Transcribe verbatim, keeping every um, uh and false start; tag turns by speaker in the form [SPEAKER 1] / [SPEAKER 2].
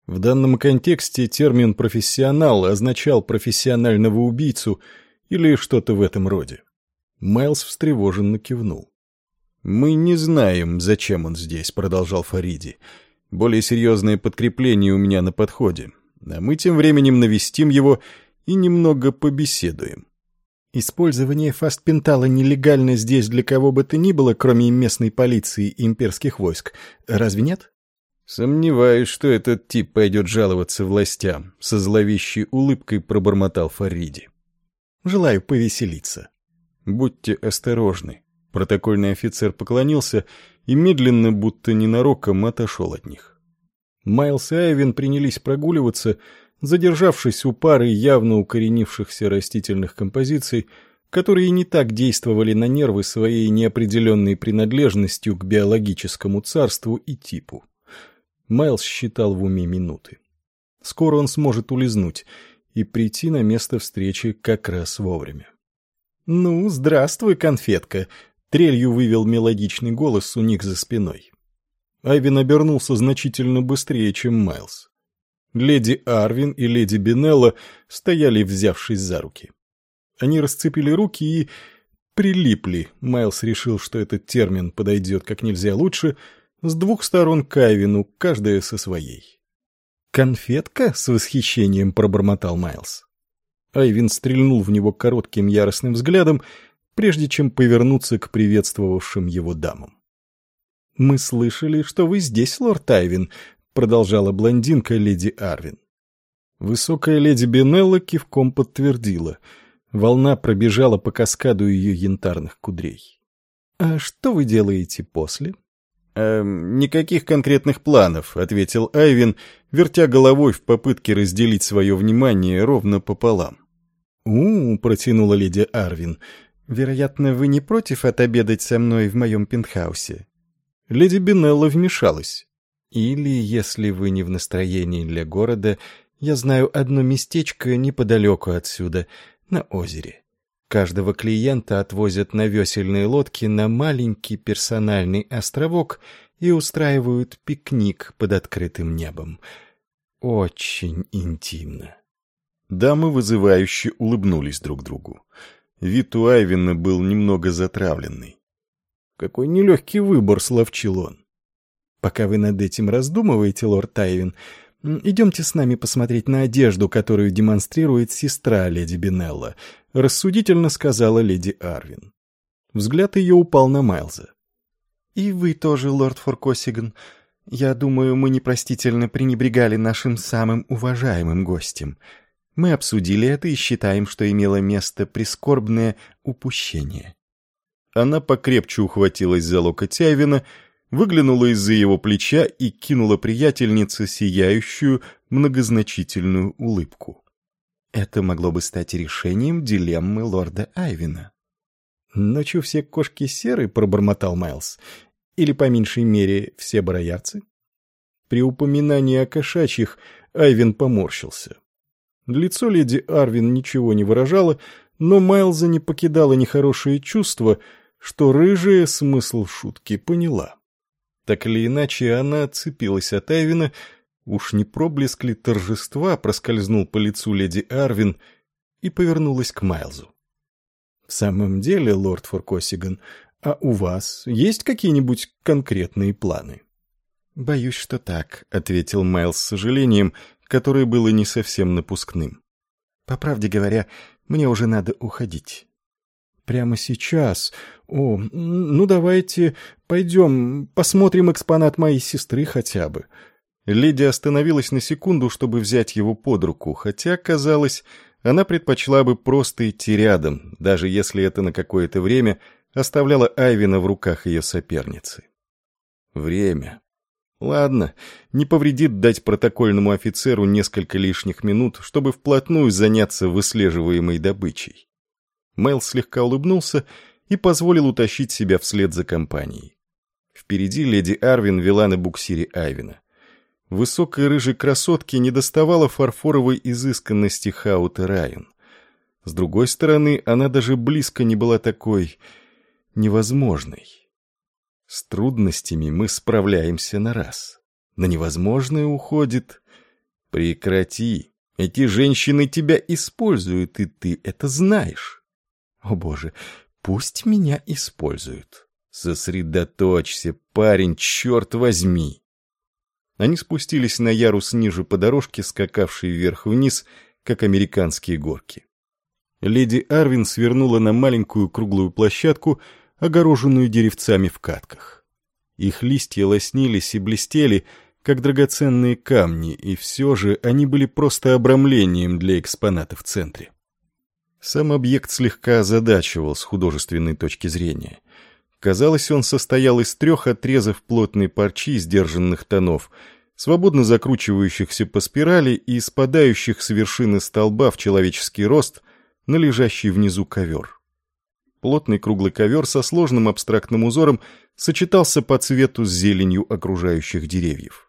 [SPEAKER 1] В данном контексте термин «профессионал» означал профессионального убийцу или что-то в этом роде. Майлз встревоженно кивнул. «Мы не знаем, зачем он здесь», — продолжал Фариди. «Более серьезное подкрепление у меня на подходе. А мы тем временем навестим его и немного побеседуем». «Использование фастпентала нелегально здесь для кого бы то ни было, кроме местной полиции и имперских войск. Разве нет?» «Сомневаюсь, что этот тип пойдет жаловаться властям», — со зловещей улыбкой пробормотал Фариди. «Желаю повеселиться». «Будьте осторожны». Протокольный офицер поклонился и медленно, будто ненароком, отошел от них. Майлз и Айвен принялись прогуливаться, задержавшись у пары явно укоренившихся растительных композиций, которые не так действовали на нервы своей неопределенной принадлежностью к биологическому царству и типу. Майлз считал в уме минуты. Скоро он сможет улизнуть и прийти на место встречи как раз вовремя. «Ну, здравствуй, конфетка!» — трелью вывел мелодичный голос у них за спиной. Айвен обернулся значительно быстрее, чем Майлз. Леди Арвин и леди Бинелла стояли, взявшись за руки. Они расцепили руки и прилипли. Майлз решил, что этот термин подойдет как нельзя лучше, с двух сторон к Айвену, каждая со своей. «Конфетка?» — с восхищением пробормотал Майлз. Айвен стрельнул в него коротким яростным взглядом, прежде чем повернуться к приветствовавшим его дамам. «Мы слышали, что вы здесь, лорд Айвен», — продолжала блондинка леди Арвин. Высокая леди Бинелла кивком подтвердила. Волна пробежала по каскаду ее янтарных кудрей. «А что вы делаете после?» «Эм, никаких конкретных планов», — ответил Айвен, вертя головой в попытке разделить свое внимание ровно пополам. «У-у», — протянула леди Арвин, — «вероятно, вы не против отобедать со мной в моем пентхаусе?» Леди Бинелла вмешалась. «Или, если вы не в настроении для города, я знаю одно местечко неподалеку отсюда, на озере. Каждого клиента отвозят на весельной лодке на маленький персональный островок и устраивают пикник под открытым небом. Очень интимно». Дамы вызывающе улыбнулись друг другу. Вид у Айвена был немного затравленный. «Какой нелегкий выбор», — словчил он. «Пока вы над этим раздумываете, лорд Айвен, идемте с нами посмотреть на одежду, которую демонстрирует сестра леди Бинелла», — рассудительно сказала леди Арвин. Взгляд ее упал на Майлза. «И вы тоже, лорд Форкосиган. Я думаю, мы непростительно пренебрегали нашим самым уважаемым гостем. Мы обсудили это и считаем, что имело место прискорбное упущение». Она покрепче ухватилась за локоть Айвена, выглянула из-за его плеча и кинула приятельнице сияющую, многозначительную улыбку. «Это могло бы стать решением дилеммы лорда Айвена». «Ночью все кошки серы», — пробормотал Майлз. «Или, по меньшей мере, все бароярцы?» При упоминании о кошачьих Айвен поморщился. Лицо леди Арвин ничего не выражало, но Майлза не покидало нехорошее чувство, что рыжая смысл шутки поняла. Так или иначе, она отцепилась от Айвена, уж не проблеск ли торжества проскользнул по лицу леди Арвин, и повернулась к Майлзу. «В самом деле, лорд Форкосиган, а у вас есть какие-нибудь конкретные планы?» «Боюсь, что так», — ответил Майлз с сожалением, которое было не совсем напускным. «По правде говоря, мне уже надо уходить». «Прямо сейчас? О, ну давайте пойдем, посмотрим экспонат моей сестры хотя бы». Леди остановилась на секунду, чтобы взять его под руку, хотя, казалось, она предпочла бы просто идти рядом, даже если это на какое-то время оставляло Айвена в руках ее соперницы. Время. Ладно, не повредит дать протокольному офицеру несколько лишних минут, чтобы вплотную заняться выслеживаемой добычей. Майлз слегка улыбнулся и позволил утащить себя вслед за компанией. Впереди леди Арвин вела на буксире Айвена. Высокой рыжей красотке недоставало фарфоровой изысканности Хаут Райан. С другой стороны, она даже близко не была такой невозможной. С трудностями мы справляемся на раз. На невозможное уходит Прекрати. Эти женщины тебя используют, и ты это знаешь. О боже, пусть меня используют. Сосредоточься, парень, черт возьми. Они спустились на ярус ниже по дорожке, скакавшей вверх-вниз, как американские горки. Леди Арвин свернула на маленькую круглую площадку, огороженную деревцами в катках. Их листья лоснились и блестели, как драгоценные камни, и все же они были просто обрамлением для экспоната в центре. Сам объект слегка озадачивал с художественной точки зрения. Казалось, он состоял из трех отрезов плотной парчи сдержанных тонов, свободно закручивающихся по спирали и спадающих с вершины столба в человеческий рост на лежащий внизу ковер. Плотный круглый ковер со сложным абстрактным узором сочетался по цвету с зеленью окружающих деревьев.